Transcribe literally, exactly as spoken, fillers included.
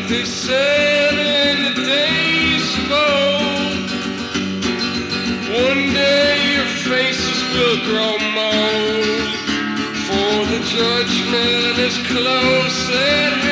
They said in the days of old, one day your faces will grow mold, for the judgment is close at hand.